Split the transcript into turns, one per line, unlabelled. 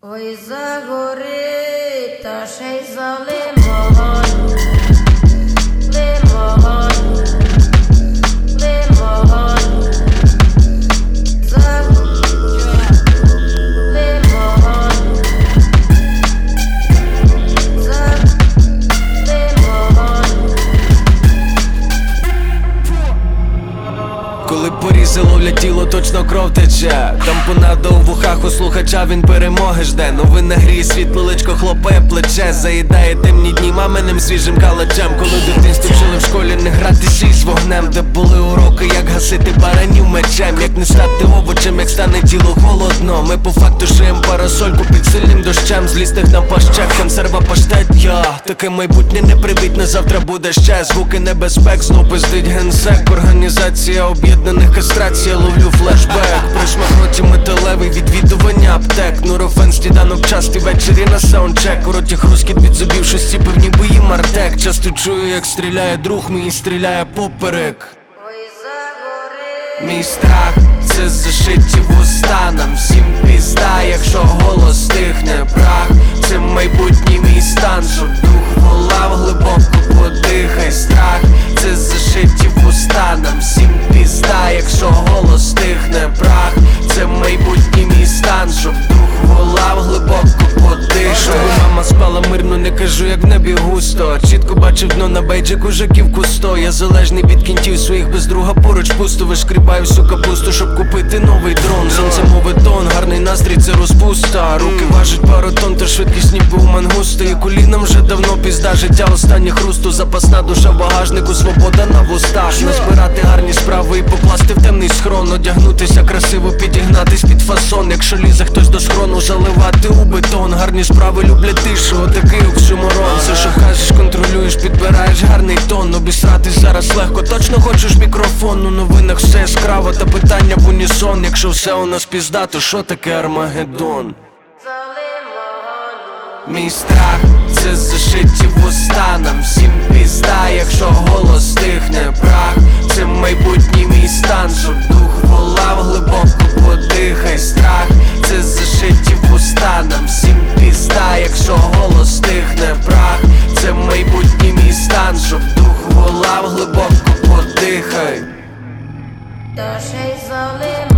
Ой, загорить, та ще й за лимон, лимон, лимон, за лимон, за лимон.
Коли порізи ловлять тіло, точно кров тече. Там понадо у вухах у слухача, він перемоги жде. Новина гріє світло, личко хлопає плече. Заїдає темні дні маминим свіжим калачем. Коли в дитинстві вчили в школі не гратися із вогнем, де були уроки, як гасити баранів мечем. Як не стати овочем, як стане тіло холодно. Ми по факту шиєм парасольку під сильним дощем. Злістих нам пащек, консерва паштет. Таке майбутнє не привітне, завтра буде ще. Звуки небезпек, знов пиздить генсек. Організація об'єднаних кастрація, ловлю флешбек. При шмахроті металевий, відвідування аптек. Нурофен, сніданок частий, ввечері на саундчек. У роті хрускіт від зубів, щось ніби бої мартек. Часто чую, як стріляє друг мій, стріляє поперек.
Ой, загорить.
Мій страх – це зашиті вуста. Нам всім пізда, якщо голос стихне. Прах – це майбутній мій стан. Щоб дух волав, глибоко подихай. Страх – це зашиті вуста. Нам всім пізда, якщо голос стихне. Прах – це майбутній мій стан. Щоб дух волав, глибоко подихай. Щоб мама спала мирно, не кажу, як в небі густо. Чітко бачив дно на бейджику, жаківку 100. Я залежний від кінтів своїх, без друга поруч пусто. Вишкрібаю всю капусту, щоб купити новий дрон. Сонце мове тон, гарний настрій, це розпуста. Руки важать пару тонн, та швидкість ніби у мангуста. І колінам вже давно пізда, життя останнє хрусту. Запасна душа в багажнику, свобода на вустах. Назбирати гарні справи і покласти в темний схрон. Одягнутися красиво, підігнатись під фасон. Якщо лізе хтось до схрону, заливати у бетон. Гарні справи люблять тишу, отакий оксюморон. Все, що кажеш, контролюєш, підбираєш гарний тон. Обісратись зараз легко, точно хочеш мікрофон. У новинах все яскраво, та питання в унісон. Якщо все у нас пізда, то що таке Армагеддон?
За лимон.
Мій страх – це зашиті вуста. Нам всім пізда, якщо голос стихне. Прах – це майбутній мій стан. Щоб дух волав, глибоко подихай. Страх – це зашиті вуста. Нам всім пізда, якщо голос стихне. Прах – це майбутній мій стан. Щоб дух волав, глибоко подихай.
Та ще й за лимон.